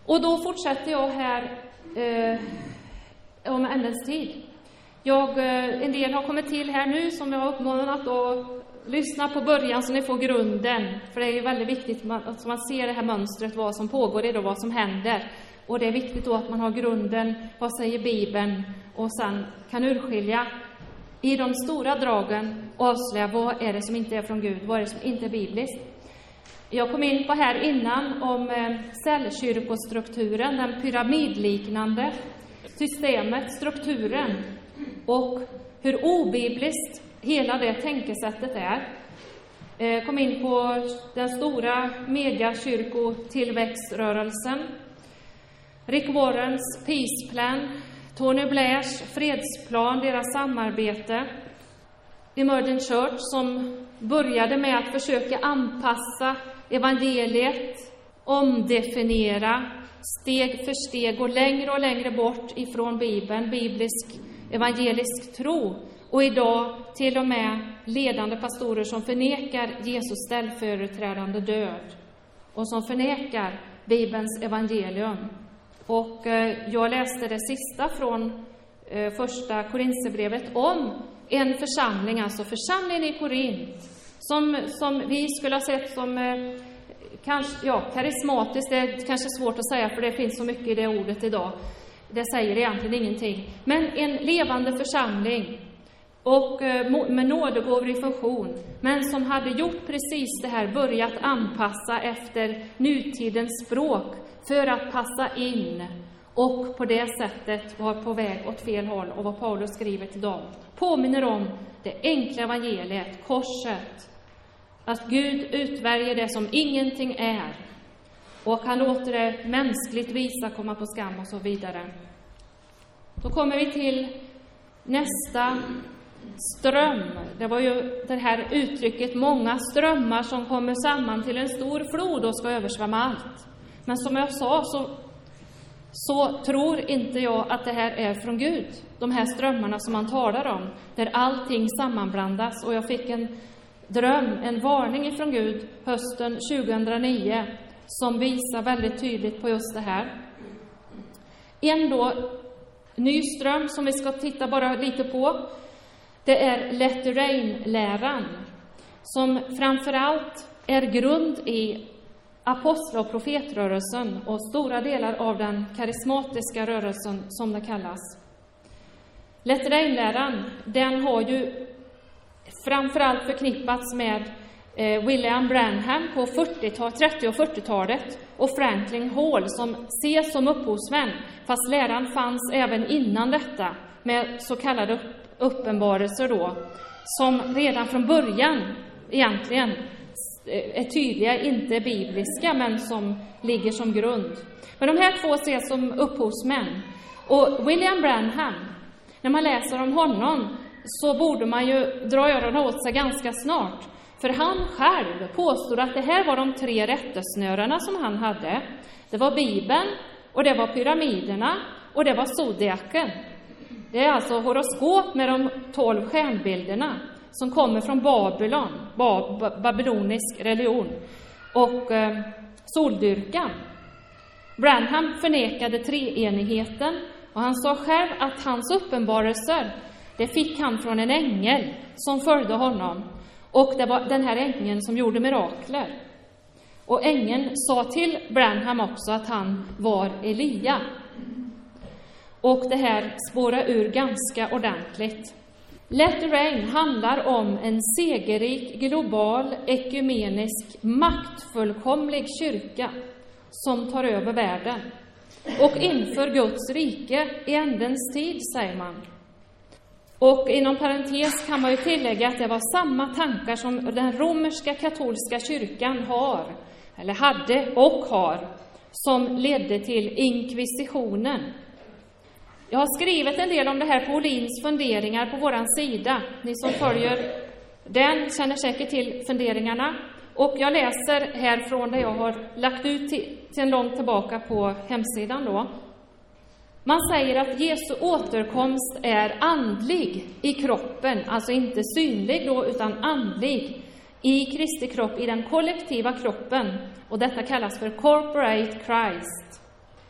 Och då fortsätter jag här om ändens tid. En del har kommit till här nu som jag har uppmanat att lyssna på början så ni får grunden. För det är ju väldigt viktigt att man ser det här mönstret, vad som pågår idag, vad som händer. Och det är viktigt då att man har grunden, vad säger Bibeln, och sen kan urskilja i de stora dragen och avslöja vad är det som inte är från Gud, vad är det som inte är bibliskt. Jag kom in på här innan om cellkyrkostrukturen, den pyramidliknande systemet, strukturen och hur obibliskt hela det tänkesättet är. Kom in på den stora megakyrkotillväxtrörelsen, Rick Warrens Peace Plan, Tony Blairs fredsplan, deras samarbete, Emergent Church som började med att försöka anpassa evangeliet, omdefiniera, steg för steg, gå längre och längre bort ifrån Bibeln, biblisk evangelisk tro. Och idag till och med ledande pastorer som förnekar Jesus ställföreträdande död och som förnekar Bibelns evangelium. Och jag läste det sista från första Korinthierbrevet om en församling, alltså församlingen i Korint, som vi skulle ha sett som karismatiskt. Det är kanske svårt att säga för det finns så mycket i det ordet idag. Det säger egentligen ingenting. Men en levande församling och med nådegåvor i funktion, men som hade gjort precis det här, börjat anpassa efter nutidens språk för att passa in och på det sättet var på väg åt fel håll. Och vad Paulus skriver till dem påminner om det enkla evangeliet, korset, att Gud utvärjer det som ingenting är och han låter det mänskligt visa komma på skam och så vidare. Då kommer vi till nästa ström. Det var ju det här uttrycket, många strömmar som kommer samman till en stor flod och ska översvämma allt. Men som jag sa så tror inte jag att det här är från Gud. De här strömmarna som man talar om, där allting sammanblandas. Och jag fick en dröm, en varning ifrån Gud hösten 2009 som visar väldigt tydligt på just det här. En då ny ström som vi ska titta bara lite på, det är Let the Rain-läran, som framförallt är grund i apostla- och profetrörelsen och stora delar av den karismatiska rörelsen som det kallas. Let the Rain-läran, den har ju framförallt förknippats med William Branham på 30- och 40-talet och Franklin Hall som ses som upphovsmän, fast läran fanns även innan detta med så kallade uppenbarelser då, som redan från början egentligen är tydliga, inte bibliska, men som ligger som grund. Men de här två ses som upphovsmän. Och William Branham, när man läser om honom så borde man ju dra öronen åt sig ganska snart. För han själv påstod att det här var de 3 rättesnörarna som han hade. Det var Bibeln, och det var pyramiderna, och det var zodiaken. Det är alltså horoskop med de 12 stjärnbilderna som kommer från Babylon, babylonisk religion, och soldyrkan. Branham förnekade treenigheten och han sa själv att hans uppenbarelser, det fick han från en ängel som följde honom. Och det var den här ängeln som gjorde mirakler. Och ängeln sa till Branham också att han var Elia. Och det här spårar ur ganska ordentligt. Let the Rain handlar om en segerrik, global, ekumenisk, maktfullkomlig kyrka som tar över världen. Och inför Guds rike i ändens tid, säger man. Och inom parentes kan man ju tillägga att det var samma tankar som den romerska katolska kyrkan har, eller hade och har, som ledde till inkvisitionen. Jag har skrivit en del om det här på Olins funderingar på våran sida. Ni som följer den känner säkert till funderingarna. Och jag läser härifrån där jag har lagt ut sedan långt tillbaka på hemsidan då. Man säger att Jesu återkomst är andlig i kroppen, alltså inte synlig då, utan andlig i Kristi kropp, i den kollektiva kroppen. Och detta kallas för corporate Christ.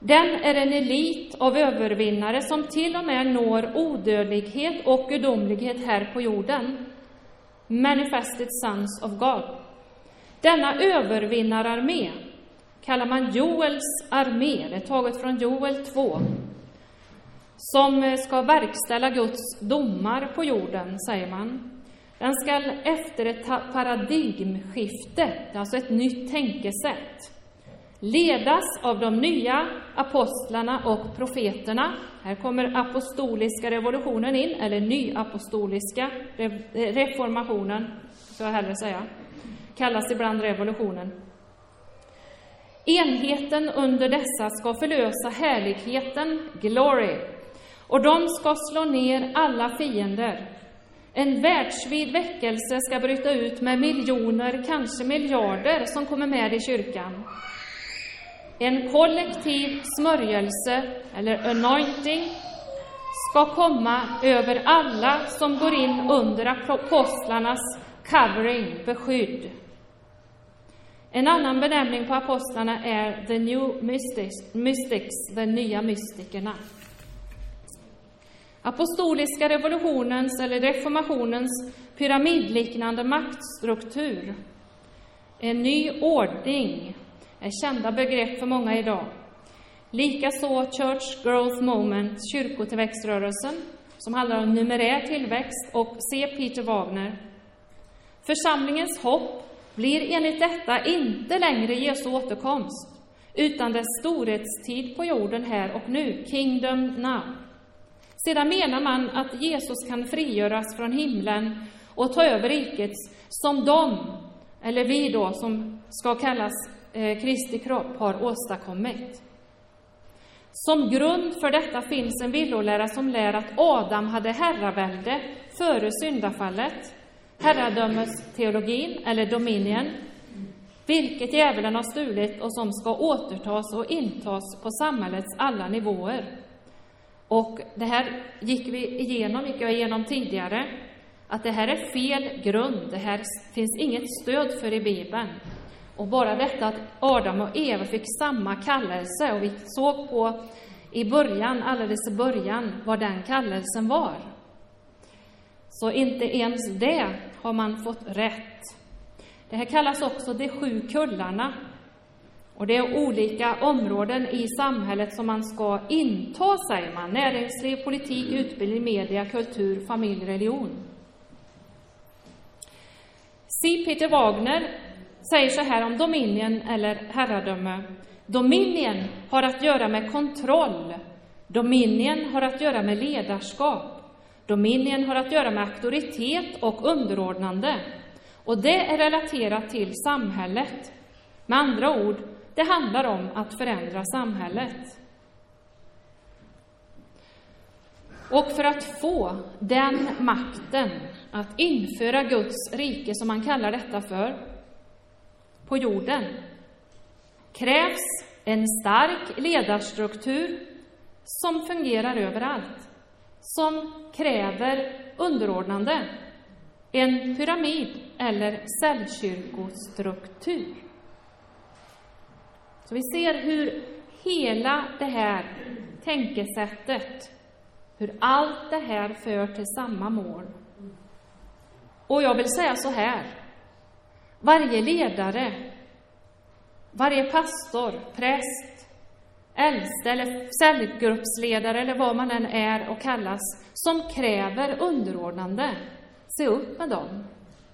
Den är en elit av övervinnare som till och med når odödlighet och gudomlighet här på jorden. Manifested Sons of God. Denna övervinnararmé kallar man Joels armé. Det är taget från Joel 2. Som ska verkställa Guds domar på jorden, säger man. Den ska efter ett paradigmskifte, alltså ett nytt tänkesätt, ledas av de nya apostlarna och profeterna. Här kommer apostoliska revolutionen in, eller nyapostoliska reformationen, ska jag hellre säga. Kallas ibland revolutionen. Enheten under dessa ska förlösa härligheten, glory, och de ska slå ner alla fiender. En världsvid väckelse ska bryta ut med miljoner, kanske miljarder som kommer med i kyrkan. En kollektiv smörjelse, eller anointing, ska komma över alla som går in under apostlarnas covering, beskydd. En annan benämning på apostlarna är the new mystics, de nya mystikerna. Apostoliska revolutionens eller reformationens pyramidliknande maktstruktur, en ny ordning, är kända begrepp för många idag. Likaså Church Growth Movement, kyrkotillväxtrörelsen, som handlar om numerär tillväxt, och C. Peter Wagner. Församlingens hopp blir enligt detta inte längre Jesu återkomst, utan dess storhetstid på jorden här och nu, Kingdom Now. Sedan menar man att Jesus kan frigöras från himlen och ta över riket som de, eller vi då, som ska kallas Kristi kropp, har åstadkommit. Som grund för detta finns en villolära som lär att Adam hade herravälde före syndafallet, herradömesteologin eller dominion, vilket djävulen har stulit och som ska återtas och intas på samhällets alla nivåer. Och det här gick jag igenom tidigare, att det här är fel grund, det här finns inget stöd för i Bibeln. Och bara detta att Adam och Eva fick samma kallelse, och vi såg på alldeles i början vad den kallelsen var. Så inte ens det har man fått rätt. Det här kallas också de 7 kullarna. Och det är olika områden i samhället som man ska inta, säger man. Näringsliv, politik, utbildning, media, kultur, familj, religion. C. Peter Wagner säger så här om dominion eller herradöme. Dominion har att göra med kontroll. Dominion har att göra med ledarskap. Dominion har att göra med auktoritet och underordnande. Och det är relaterat till samhället. Med andra ord, det handlar om att förändra samhället. Och för att få den makten att införa Guds rike, som man kallar detta för, på jorden, krävs en stark ledarstruktur som fungerar överallt, som kräver underordnande, en pyramid eller cellkyrkostruktur. Så vi ser hur hela det här tänkesättet, hur allt det här för till samma mål. Och jag vill säga så här: varje ledare, varje pastor, präst, äldste eller cellgruppsledare eller vad man än är och kallas, som kräver underordnande, se upp med dem.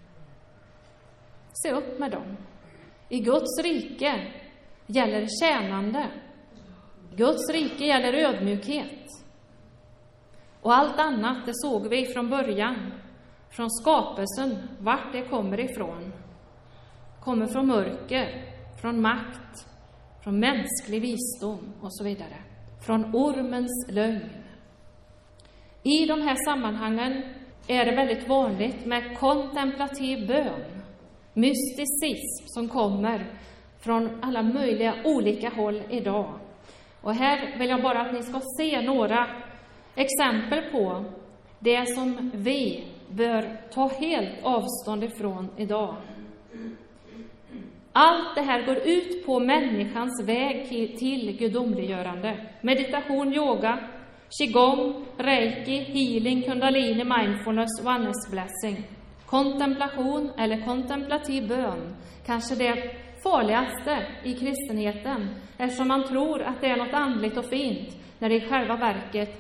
Se upp med dem. I Guds rike gäller tjänande. Guds rike gäller ödmjukhet. Och allt annat, det såg vi från början, från skapelsen, vart det kommer ifrån. Kommer från mörker, från makt, från mänsklig visdom och så vidare. Från ormens lögn. I de här sammanhangen är det väldigt vanligt med kontemplativ bön, mysticism som kommer från alla möjliga olika håll idag. Och här vill jag bara att ni ska se några exempel på det som vi bör ta helt avstånd ifrån idag. Allt det här går ut på människans väg till gudomliggörande. Meditation, yoga, qigong, reiki, healing, kundalini, mindfulness, oneness blessing. Kontemplation eller kontemplativ bön. Kanske det farligaste i kristenheten, eftersom man tror att det är något andligt och fint, när det i själva verket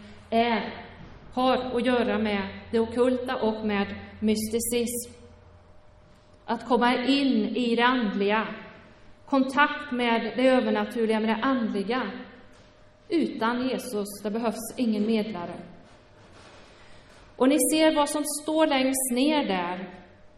har att göra med det ockulta och med mysticism. Att komma in i det andliga, kontakt med det övernaturliga, med det andliga. Utan Jesus, det behövs ingen medlare. Och ni ser vad som står längst ner där.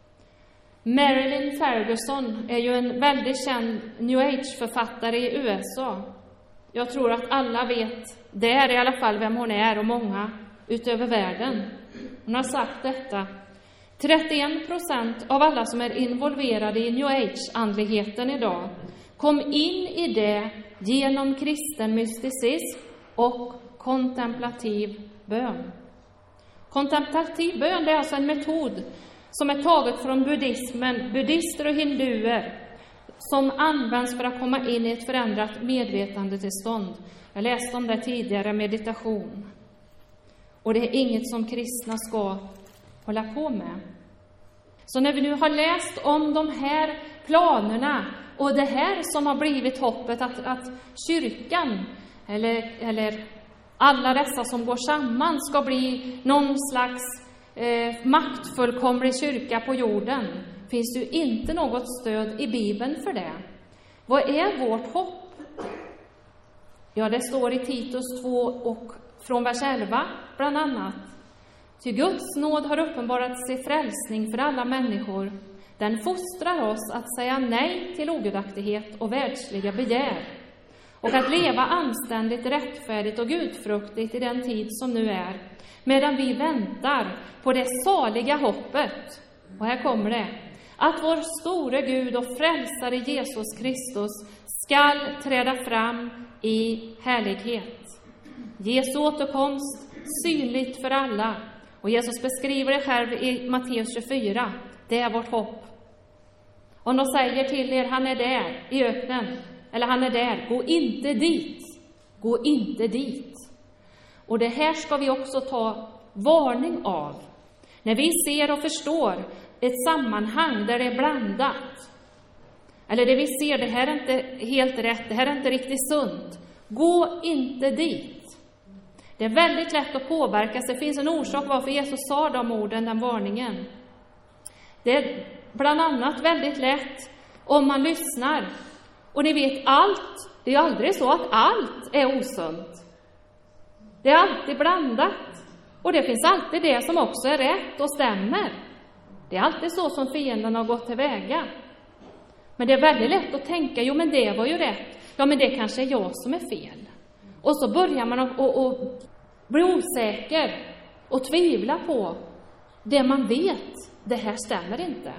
Marilyn Ferguson är ju en väldigt känd New Age-författare i USA. Jag tror att alla vet där i alla fall vem hon är, och många utöver världen. Hon har sagt detta: 31% av alla som är involverade i New Age-andligheten idag kom in i det genom kristen mysticism och kontemplativ bön. Kontemplativ bön, det är alltså en metod som är taget från buddhismen, buddister och hinduer, som används för att komma in i ett förändrat medvetandetillstånd. Jag läste om det tidigare, meditation. Och det är inget som kristna ska hålla på med. Så när vi nu har läst om de här planerna och det här som har blivit hoppet, att kyrkan eller alla dessa som går samman ska bli någon slags maktfullkomlig kyrka på jorden, finns det ju inte något stöd i Bibeln för det. Vad är vårt hopp? Ja, det står i Titus 2 och från vers 11 bland annat. Ty Guds nåd har uppenbarat sig frälsning för alla människor. Den fostrar oss att säga nej till ogudaktighet och världsliga begär, och att leva anständigt, rättfärdigt och gudfruktigt i den tid som nu är, medan vi väntar på det saliga hoppet. Och här kommer det: att vår store Gud och frälsare Jesus Kristus skall träda fram i härlighet. Jesu återkomst synligt för alla. Och Jesus beskriver det själv i Matteus 24. Det är vårt hopp. Om de säger till er, han är där i öknen, eller han är där, gå inte dit. Gå inte dit. Och det här ska vi också ta varning av. När vi ser och förstår ett sammanhang där det är blandat, eller det vi ser, det här är inte helt rätt, det här är inte riktigt sunt, gå inte dit. Det är väldigt lätt att påverkas. Det finns en orsak varför Jesus sa de orden, den varningen. Det är bland annat väldigt lätt om man lyssnar. Och ni vet, allt, det är aldrig så att allt är osunt. Det är alltid blandat. Och det finns alltid det som också är rätt och stämmer. Det är alltid så som fienden har gått tillväga. Men det är väldigt lätt att tänka, jo men det var ju rätt. Ja men det kanske är jag som är fel. Och så börjar man att bli osäker och tvivla på det man vet. Det här stämmer inte.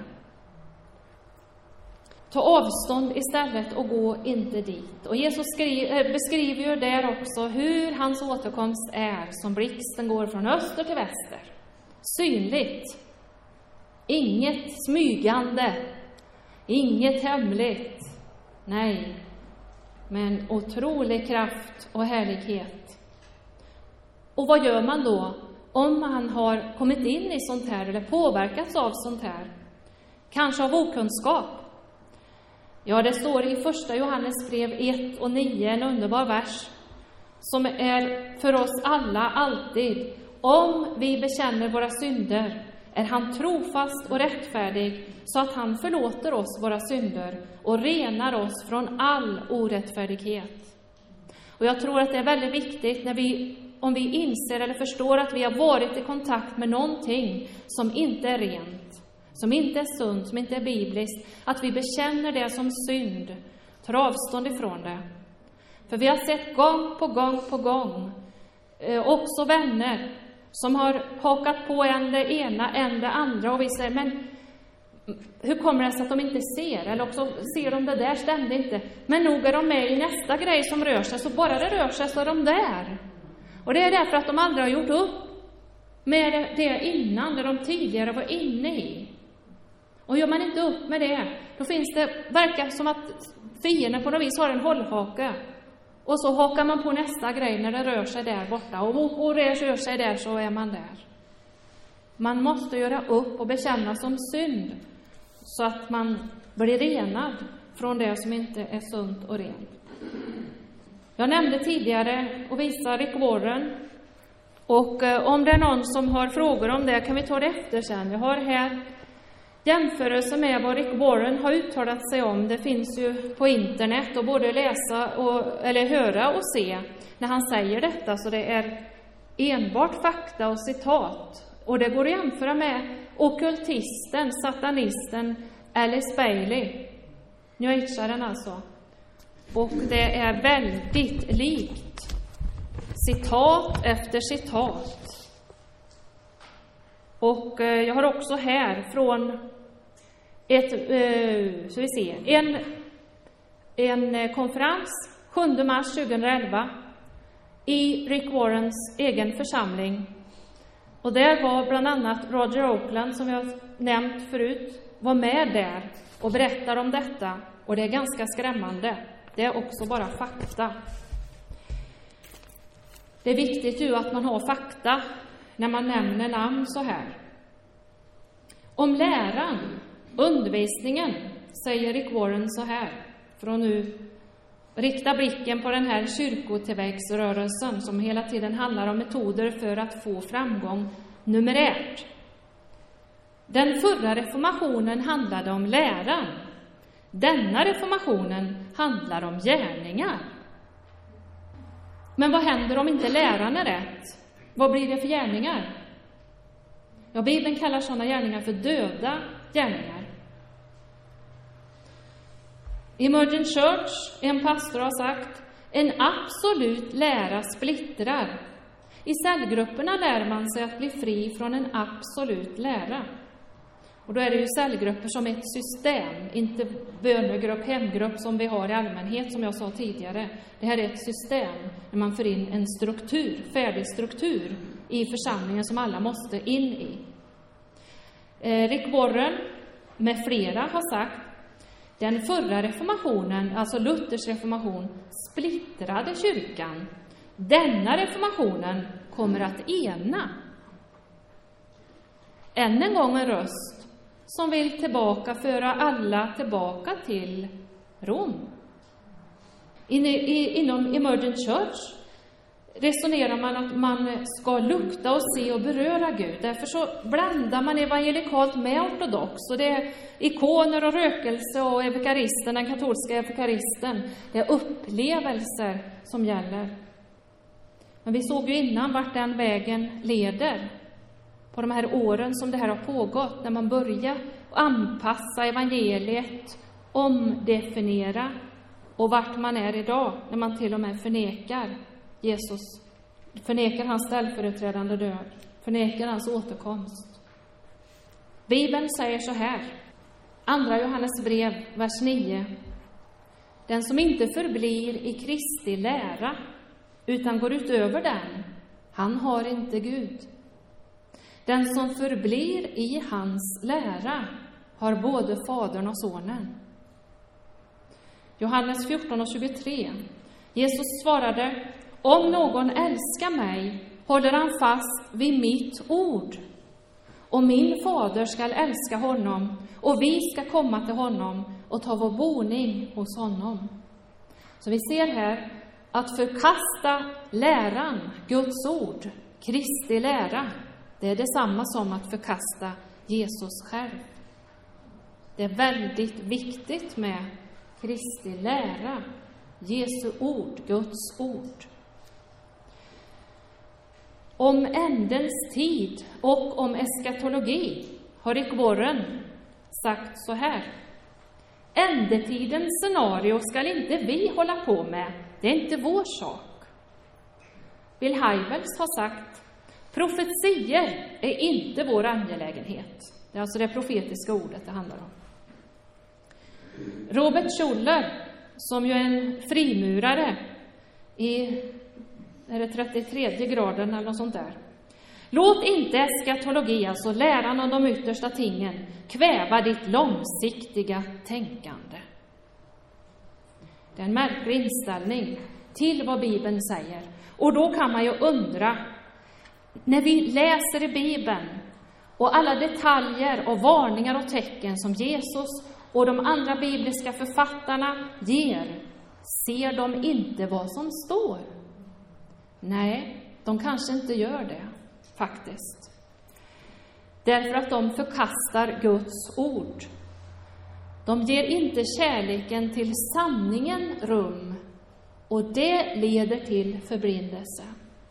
Ta avstånd istället och gå inte dit. Och Jesus beskriver ju där också hur hans återkomst är som blixten går från öster till väster. Synligt. Inget smygande. Inget hemligt. Nej. Men otrolig kraft och härlighet. Och vad gör man då om man har kommit in i sånt här eller påverkats av sånt här? Kanske av okunskap. Ja, det står i första Johannes brev 1 och 9, en underbar vers som är för oss alla alltid. Om vi bekänner våra synder är han trofast och rättfärdig så att han förlåter oss våra synder och renar oss från all orättfärdighet. Och jag tror att det är väldigt viktigt om vi inser eller förstår att vi har varit i kontakt med någonting som inte är rent, som inte är sunt, som inte är bibliskt, att vi bekänner det som synd, tar avstånd ifrån det. För vi har sett gång på gång också vänner som har hakat på en det ena, en det andra, och vi säger, men hur kommer det sig att de inte ser? Eller också ser de det där, stämde inte. Men nog är de med i nästa grej som rör sig, så bara det rör sig så är de där. Och det är därför att de aldrig har gjort upp med det innan, det de tidigare var inne i. Och gör man inte upp med det, då verkar som att fienden på något vis har en hållhake. Och så hakar man på nästa grej när det rör sig där borta. Och det rör sig där, så är man där. Man måste göra upp och bekänna som synd, så att man blir renad från det som inte är sunt och rent. Jag nämnde tidigare och visade Rick Warren. Och om det är någon som har frågor om det, kan vi ta det efter sen. Jag har här jämförelse med vad Rick Warren har uttalat sig om. Det finns ju på internet att både läsa eller höra och se när han säger detta. Så det är enbart fakta och citat. Och det går att jämföra med ockultisten, satanisten Alice Bailey. New Age-aren alltså. Och det är väldigt likt. Citat efter citat. Och jag har också här från en konferens 7 mars 2011 i Rick Warrens egen församling. Och där var bland annat Roger Oakland, som jag nämnt förut, var med där och berättar om detta. Och det är ganska skrämmande. Det är också bara fakta. Det är viktigt ju att man har fakta när man nämner namn så här. Om läran, undervisningen, säger Rick Warren så här. För att nu rikta blicken på den här kyrkotillväxtrörelsen som hela tiden handlar om metoder för att få framgång numerärt. Den förra reformationen handlade om läran. Denna reformationen handlar om gärningar. Men vad händer om inte läran är rätt? Vad blir det för gärningar? Ja, Bibeln kallar sådana gärningar för döda gärningar. Emergent Church, en pastor har sagt, en absolut lära splittrar. I cellgrupperna lär man sig att bli fri från en absolut lära. Och då är det ju cellgrupper som ett system, inte bönegrupp, hemgrupp som vi har i allmänhet, som jag sa tidigare. Det här är ett system när man får in en struktur, färdig struktur i församlingen som alla måste in i. Rick Warren med flera har sagt, den förra reformationen, alltså Luthers reformation, splittrade kyrkan. Denna reformationen kommer att ena. Än en gång en röst som vill föra alla tillbaka till Rom. Inom Emergent Church resonerar man att man ska lukta och se och beröra Gud. Därför så blandar man evangelikalt med ortodox. Och det är ikoner och rökelse och evangelisten, den katolska evangelisten. Det är upplevelser som gäller. Men vi såg ju innan vart den vägen leder. På de här åren som det här har pågått, när man börjar anpassa evangeliet, omdefiniera, och vart man är idag, när man till och med förnekar Jesus, förnekar hans ställföreträdande död, förnekar hans återkomst. Bibeln säger så här, 2 Johannes brev, vers 9. Den som inte förblir i Kristi lära, utan går utöver den, han har inte Gud. Den som förblir i hans lära har både Fadern och Sonen. Johannes 14:23. Jesus svarade, om någon älskar mig håller han fast vid mitt ord. Och min fader skall älska honom, och vi ska komma till honom och ta vår boning hos honom. Så vi ser här att förkasta läran, Guds ord, Kristi lära, det är detsamma som att förkasta Jesus själv. Det är väldigt viktigt med Kristi lära, Jesu ord, Guds ord. Om ändens tid och om eskatologi har Rick Warren sagt så här. Ändetidens scenario ska inte vi hålla på med. Det är inte vår sak. Bill Hybels har sagt, profetier är inte vår angelägenhet. Det är alltså det profetiska ordet det handlar om. Robert Schuller, som ju är en frimurare i 33 graden eller något sånt där. Låt inte eskatologi, alltså läran om de yttersta tingen, kväva ditt långsiktiga tänkande. Det är en märklig inställning till vad Bibeln säger. Och då kan man ju undra, när vi läser i Bibeln och alla detaljer och varningar och tecken som Jesus och de andra bibliska författarna ger, ser de inte vad som står? Nej, de kanske inte gör det, faktiskt. Därför att de förkastar Guds ord. De ger inte kärleken till sanningen rum, och det leder till förblindelse.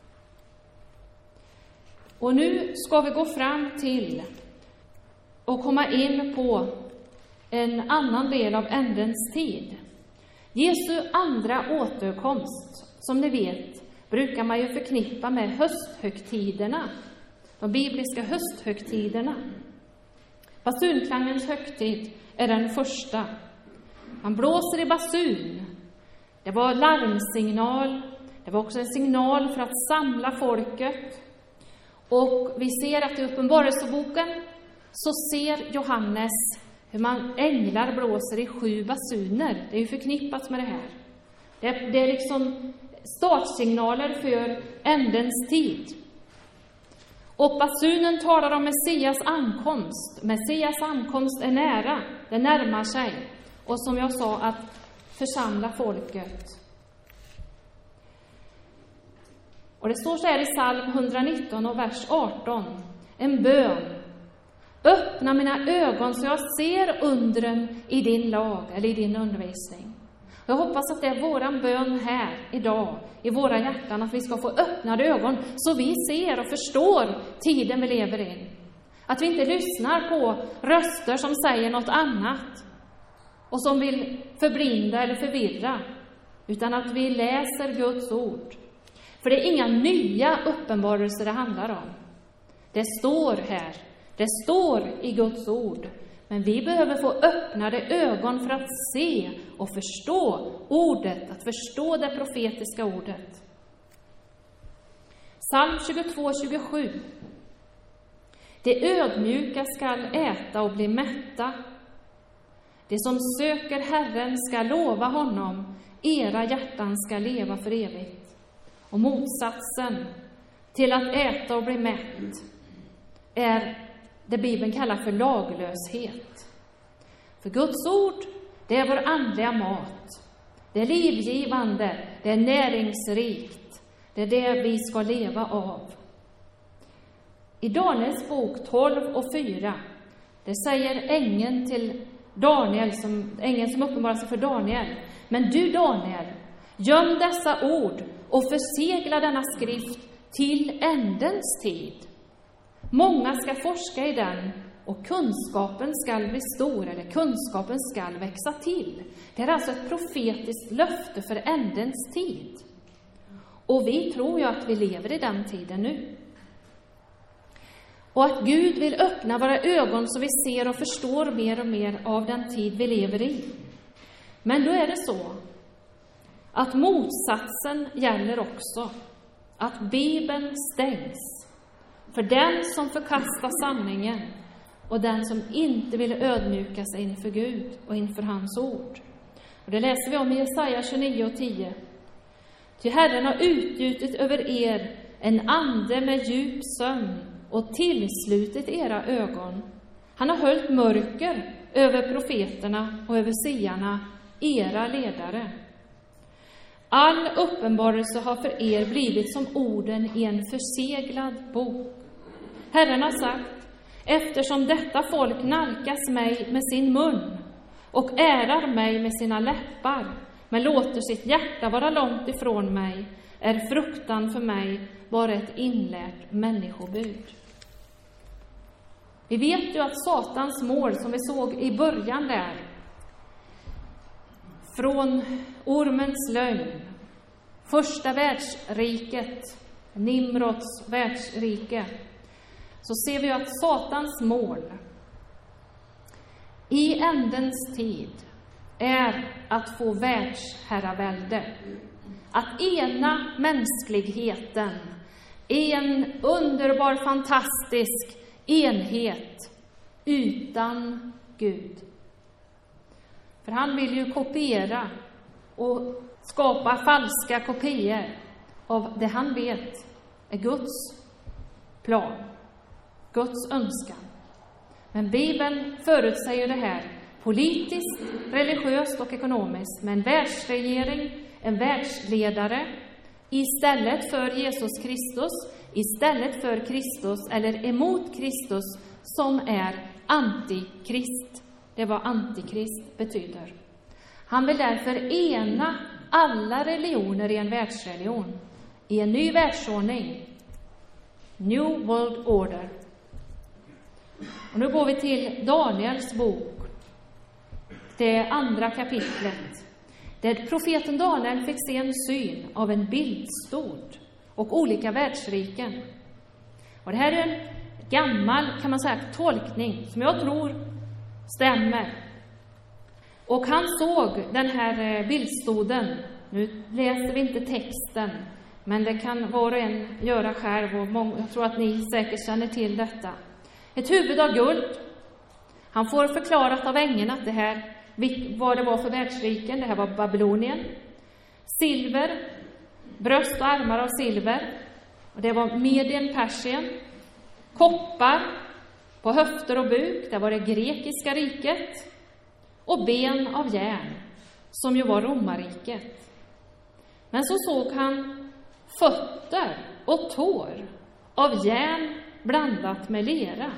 Och nu ska vi gå fram till och komma in på en annan del av ändens tid. Jesu andra återkomst, som ni vet, brukar man ju förknippa med hösthögtiderna, de bibliska hösthögtiderna. Basunklangens högtid är den första. Man blåser i basun. Det var larmsignal. Det var också en signal för att samla folket. Och vi ser att i Uppenbarelseboken så ser Johannes hur man änglar blåser i 7 basuner. Det är ju förknippat med det här. Det är liksom startsignaler för ändens tid. Och basunen talar om Messias ankomst. Messias ankomst är nära. Det närmar sig. Och som jag sa, att församla folket. Och det står så här i psalm 119 och vers 18. En bön. Öppna mina ögon så jag ser undren i din lag eller i din undervisning. Jag hoppas att det är våran bön här idag i våra hjärtan, att vi ska få öppnade ögon så vi ser och förstår tiden vi lever i. Att vi inte lyssnar på röster som säger något annat och som vill förblinda eller förvirra, utan att vi läser Guds ord. För det är inga nya uppenbarelser det handlar om. Det står här. Det står i Guds ord. Men vi behöver få öppnade ögon för att se och förstå ordet. Att förstå det profetiska ordet. Psalm 22:27. Det ödmjuka skall äta och bli mätta. Det som söker Herren ska lova honom. Era hjärtan ska leva för evigt. Och motsatsen till att äta och bli mätt är det Bibeln kallar för laglöshet. För Guds ord, det är vår andliga mat. Det är livgivande, det är näringsrikt. Det är det vi ska leva av. I Daniels bok 12:4, det säger ängeln till Daniel, ängeln som uppenbarar sig för Daniel. Men du Daniel, göm dessa ord och försegla denna skrift till ändens tid. Många ska forska i den och kunskapen ska bli stor, eller kunskapen ska växa till. Det är alltså ett profetiskt löfte för ändens tid. Och vi tror ju att vi lever i den tiden nu. Och att Gud vill öppna våra ögon så vi ser och förstår mer och mer av den tid vi lever i. Men då är det så att motsatsen gäller också. Att Bibeln stängs för den som förkastar sanningen och den som inte vill ödmjuka sig inför Gud och inför hans ord. Och det läser vi om i Jesaja 29:10. Ty Herren har utgjutit över er en ande med djup sömn och tillslutit era ögon. Han har höljt mörker över profeterna och över siarna, era ledare. All uppenbarelse har för er blivit som orden i en förseglad bok. Herren har sagt, eftersom detta folk nalkas mig med sin mun och ärar mig med sina läppar, men låter sitt hjärta vara långt ifrån mig, är fruktan för mig bara ett inlärt människobud. Vi vet ju att Satans mål, som vi såg i början där, från ormens lögn, första världsriket, Nimrods världsrike, så ser vi att Satans mål i ändens tid är att få världsherravälde, att ena mänskligheten en underbar, fantastisk enhet utan Gud. För han vill ju kopiera och skapa falska kopior av det han vet är Guds plan, Guds önskan. Men Bibeln förutsäger det här politiskt, religiöst och ekonomiskt, med en världsregering, en världsledare istället för Jesus Kristus, istället för Kristus eller emot Kristus, som är antikrist. Det är vad antikrist betyder. Han vill därför ena alla religioner i en världsreligion, i en ny världsordning, New World Order. Och nu går vi till Daniels bok, det andra kapitlet, där profeten Daniel fick se en syn av en bildstod och olika världsriken. Och det här är en gammal, kan man säga, tolkning som jag tror stämmer. Och han såg den här bildstoden. Nu läser vi inte texten, men det kan var och en göra själv, och jag tror att ni säkert känner till detta. Ett huvud av guld. Han får förklarat av ängeln att det här, vad det var för världsriken. Det här var Babylonien. Silver, bröst och armar av silver. Och det var Medien, Persien. Koppar på höfter och buk. Det var det grekiska riket. Och ben av järn, som ju var romarriket. Men så såg han fötter och tår av järn blandat med lera.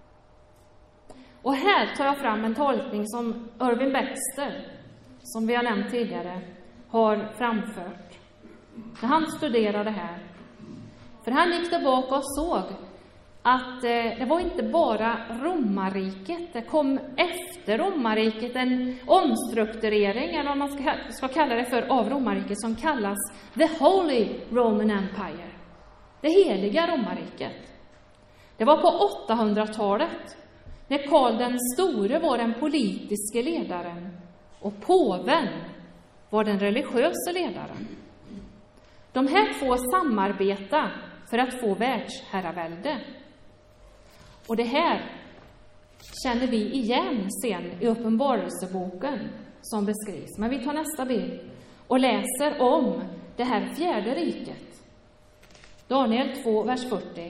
Och här tar jag fram en tolkning som Irving Baxter, som vi har nämnt tidigare, har framfört när han studerade det här. För han gick tillbaka och såg att det var inte bara romarriket. Det kom efter romarriket en omstrukturering, eller vad man ska kalla det för, av romarriket, som kallas The Holy Roman Empire. Det heliga romarriket. Det var på 800-talet, när Karl den store var den politiska ledaren och påven var den religiösa ledaren. De här två samarbetade för att få världsherravälde. Och det här känner vi igen sen i Uppenbarelseboken som beskrivs. Men vi tar nästa bild och läser om det här fjärde riket. Daniel 2, vers 40.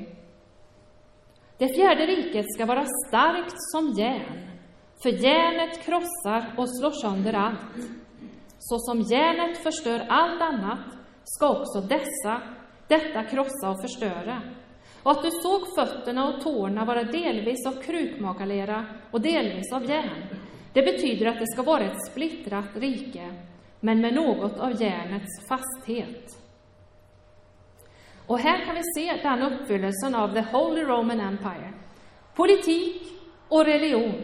Det fjärde riket ska vara starkt som järn, för järnet krossar och slår sönder allt. Så som järnet förstör allt annat ska också detta krossa och förstöra. Och att du såg fötterna och tårna vara delvis av krukmakarlera och delvis av järn. Det betyder att det ska vara ett splittrat rike, men med något av järnets fasthet. Och här kan vi se den uppfyllelsen av The Holy Roman Empire. Politik och religion.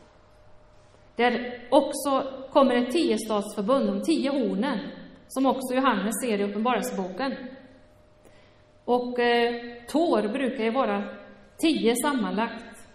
Där också kommer ett 10-statsförbund, de 10 hornen, som också Johannes ser i Uppenbarelseboken. Och tår brukar ju vara 10 sammanlagt.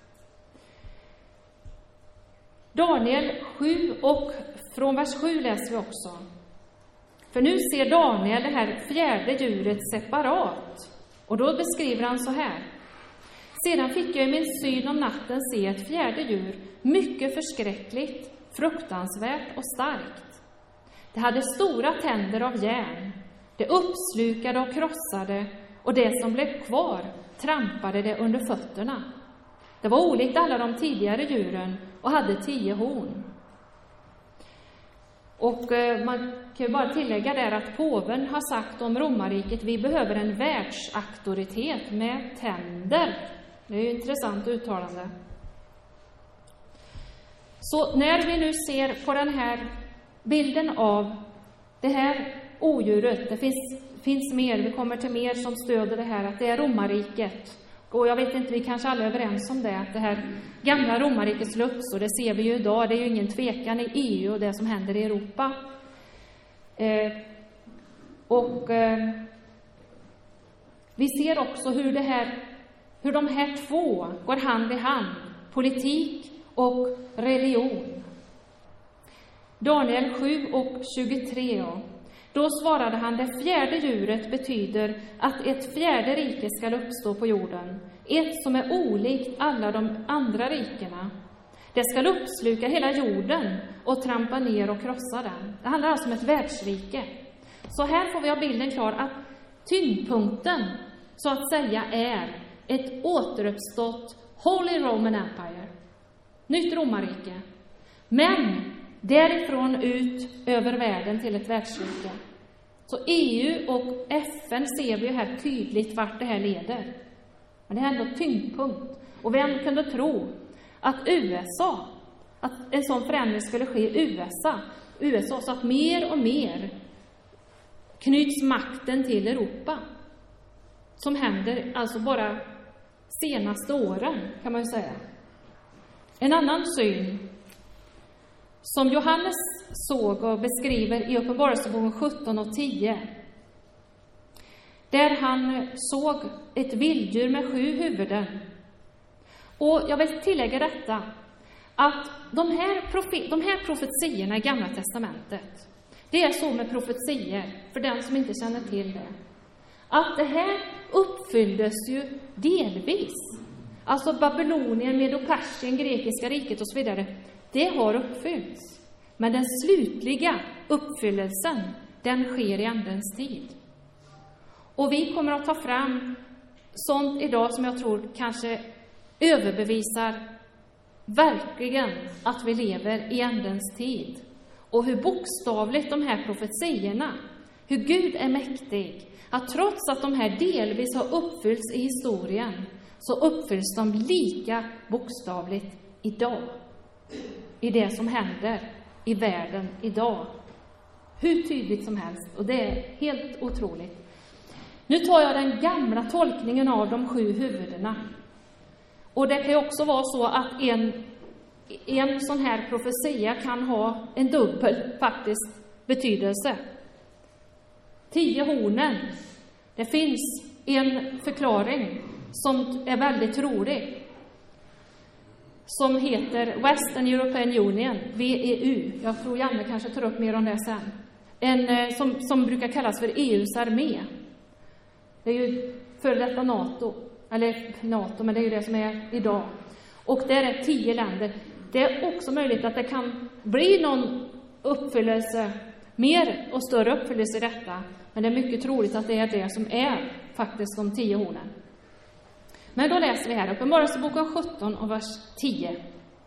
Daniel 7, och från vers 7 läser vi också. För nu ser Daniel det här fjärde djuret separat. Och då beskriver han så här. Sedan fick jag i min syn om natten se ett fjärde djur, mycket förskräckligt, fruktansvärt och starkt. Det hade stora tänder av järn. Det uppslukade och krossade, och det som blev kvar trampade det under fötterna. Det var olikt alla de tidigare djuren och hade 10 horn. Och man kan ju bara tillägga där att påven har sagt om romarriket: vi behöver en världsauktoritet med tänder. Det är ju ett intressant uttalande. Så när vi nu ser på den här bilden av det här odjuret, det finns mer, vi kommer till mer som stöder det här, att det är romarriket. Och jag vet inte, vi kanske alla är överens om det, att det här gamla romarrikets lups, och det ser vi ju idag, det är ju ingen tvekan i EU och det som händer i Europa. Vi ser också hur de här två går hand i hand, politik och religion. Daniel 7 och 23. Då svarade han, det fjärde djuret betyder att ett fjärde rike ska uppstå på jorden. Ett som är olikt alla de andra rikena. Det ska uppsluka hela jorden och trampa ner och krossa den. Det handlar alltså om ett världsrike. Så här får vi ha bilden klar att tyngdpunkten så att säga är ett återuppstått Holy Roman Empire. Nytt romarrike. Men därifrån ut över världen till ett världsrike. Så EU och FN ser vi här tydligt vart det här leder. Men det är ändå tyngdpunkt. Och vem kunde tro att att en sån förändring skulle ske i USA så att mer och mer knyts makten till Europa. Som händer alltså bara senaste åren kan man ju säga. En annan syn som Johannes såg och beskriver i Uppenbarelseboken 17 och 10. Där han såg ett vilddjur med 7 huvuden. Och jag vill tillägga detta, att de här profetiorna i Gamla testamentet, det är så med profetier, för den som inte känner till det, att det här uppfylldes ju delvis. Alltså Babylonien, Medo-Persien, grekiska riket och så vidare, det har uppfyllts. Men den slutliga uppfyllelsen, den sker i ändens tid. Och vi kommer att ta fram sånt idag som jag tror kanske överbevisar verkligen att vi lever i ändens tid. Och hur bokstavligt de här profetiorna, hur Gud är mäktig, att trots att de här delvis har uppfyllts i historien, så uppfylls de lika bokstavligt idag. I det som händer i världen idag. Hur tydligt som helst. Och det är helt otroligt. Nu tar jag den gamla tolkningen av de 7 huvudena. Och det kan ju också vara så att en sån här profetia kan ha en dubbel faktiskt betydelse. 10 hornen. Det finns en förklaring som är väldigt trolig. Som heter Western European Union, WEU. Jag tror Janne kanske tar upp mer om det sen. Som brukar kallas för EUs armé. Det är ju före detta NATO. Eller NATO, men det är ju det som är idag. Och där är 10 länder. Det är också möjligt att det kan bli någon uppfyllelse, mer och större uppfyllelse i detta. Men det är mycket troligt att det är det som är faktiskt de 10 hornen. Men då läser vi här Uppenbarelseboken 17 och vers 10.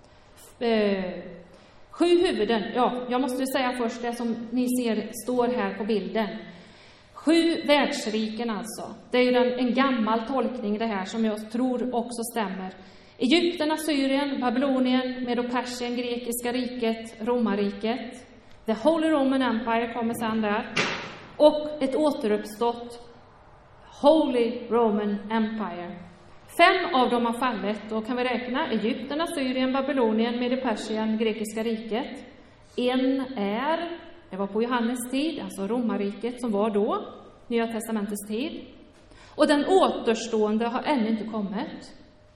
7 huvuden. Ja, jag måste säga först det som ni ser står här på bilden. 7 världsriken alltså. Det är ju en gammal tolkning det här som jag tror också stämmer. Egypten, Assyrien, Babylonien, Medo-Persien, grekiska riket, romarriket. The Holy Roman Empire kommer sedan där. Och ett återuppstått Holy Roman Empire. 5 av dem har fallit. Då kan vi räkna Egypten, Assyrien, Babylonien, Medo-Persien, grekiska riket. Det var på Johannes tid, alltså romarriket som var då, Nya testamentets tid. Och den återstående har ännu inte kommit.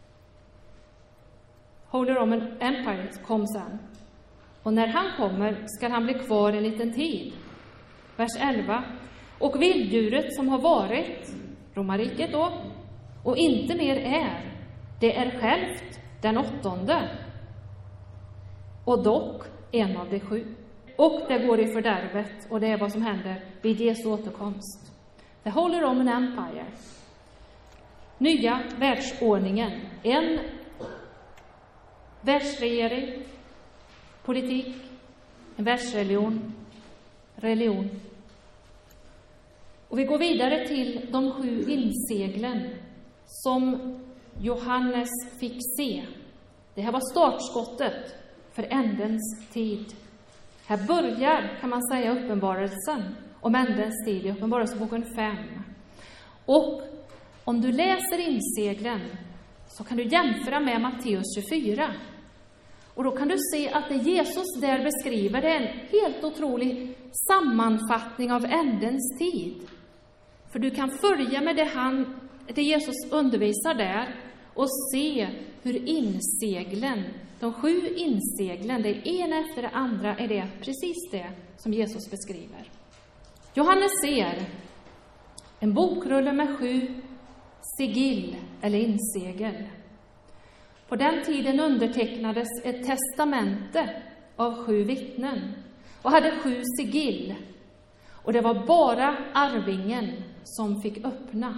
Holy Roman Empire kom sen. Och när han kommer ska han bli kvar en liten tid. Vers 11. Och vilddjuret som har varit, romarriket då, och inte mer det är självt den 8:e. Och dock en av de 7. Och det går i fördärvet, och det är vad som händer vid Jesu återkomst. The Holy Roman Empire. Nya världsordningen. En världsregering, politik, en världsreligion, religion. Och vi går vidare till de 7 inseglen som Johannes fick se. Det här var startskottet för ändens tid. Här börjar, kan man säga, uppenbarelsen om ändens tid i Uppenbarelseboken 5. Och om du läser inseglen så kan du jämföra med Matteus 24. Och då kan du se att det Jesus där beskriver, det är en helt otrolig sammanfattning av ändens tid. För du kan följa med det Jesus undervisar där och se hur inseglen, de 7 inseglen, det ena efter det andra, är det precis det som Jesus beskriver. Johannes ser en bokrulle med 7 sigill eller insegel. På den tiden undertecknades ett testamente av 7 vittnen och hade 7 sigill. Och det var bara arvingen som fick öppna.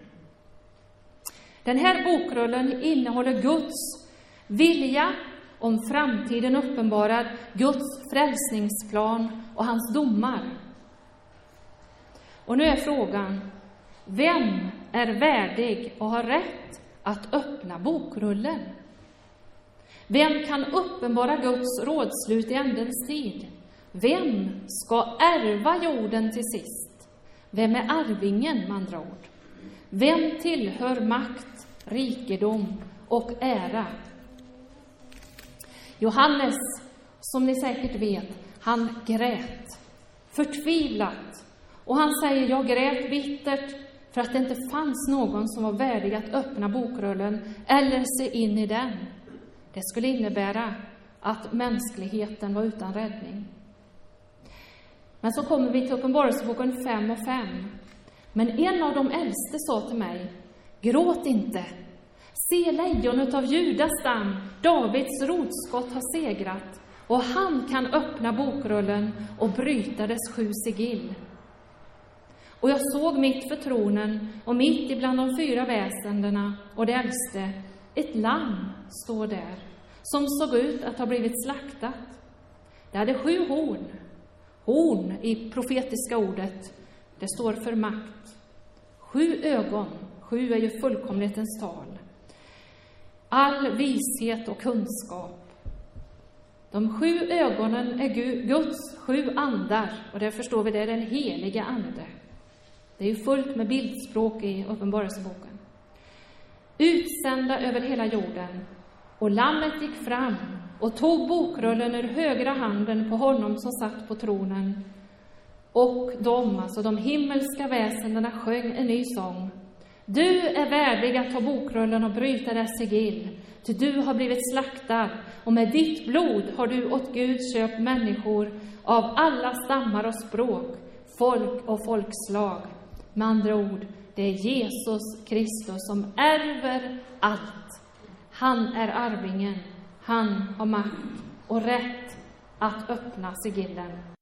Den här bokrullen innehåller Guds vilja om framtiden uppenbarad, Guds frälsningsplan och hans domar. Och nu är frågan, vem är värdig och har rätt att öppna bokrullen? Vem kan uppenbara Guds rådslut i ändens tid? Vem ska ärva jorden till sist? Vem är arvingen med andra ord? Vem tillhör makt, rikedom och ära? Johannes, som ni säkert vet, han grät förtvivlat. Och han säger, jag grät bittert för att det inte fanns någon som var värdig att öppna bokrullen eller se in i den. Det skulle innebära att mänskligheten var utan räddning. Men så kommer vi till Uppenbarelseboken 5:5. Men en av de äldste sa till mig, gråt inte. Se, lejonet av Judas stam, Davids rodskott har segrat, och han kan öppna bokrullen och bryta dess 7 sigill. Och jag såg mitt för tronen och mitt ibland de 4 väsendena och det äldste, ett lamm står där, som såg ut att ha blivit slaktat. Det hade 7 horn. Horn i profetiska ordet, det står för makt. 7 ögon, 7 är ju fullkomlighetens tal. All vishet och kunskap. De 7 ögonen är Guds 7 andar, och det förstår vi, det är den heliga ande. Det är ju fullt med bildspråk i Uppenbarelseboken. Utsända över hela jorden. Och lammet gick fram och tog bokrullen ur högra handen på honom som satt på tronen. Och de himmelska väsendena sjöng en ny sång. Du är värdig att ta bokrullen och bryta dess sigill. Ty du har blivit slaktad, och med ditt blod har du åt Gud köpt människor av alla stammar och språk, folk och folkslag. Med andra ord, det är Jesus Kristus som ärver allt. Han är arvingen. Han har makt och rätt att öppna sigillen.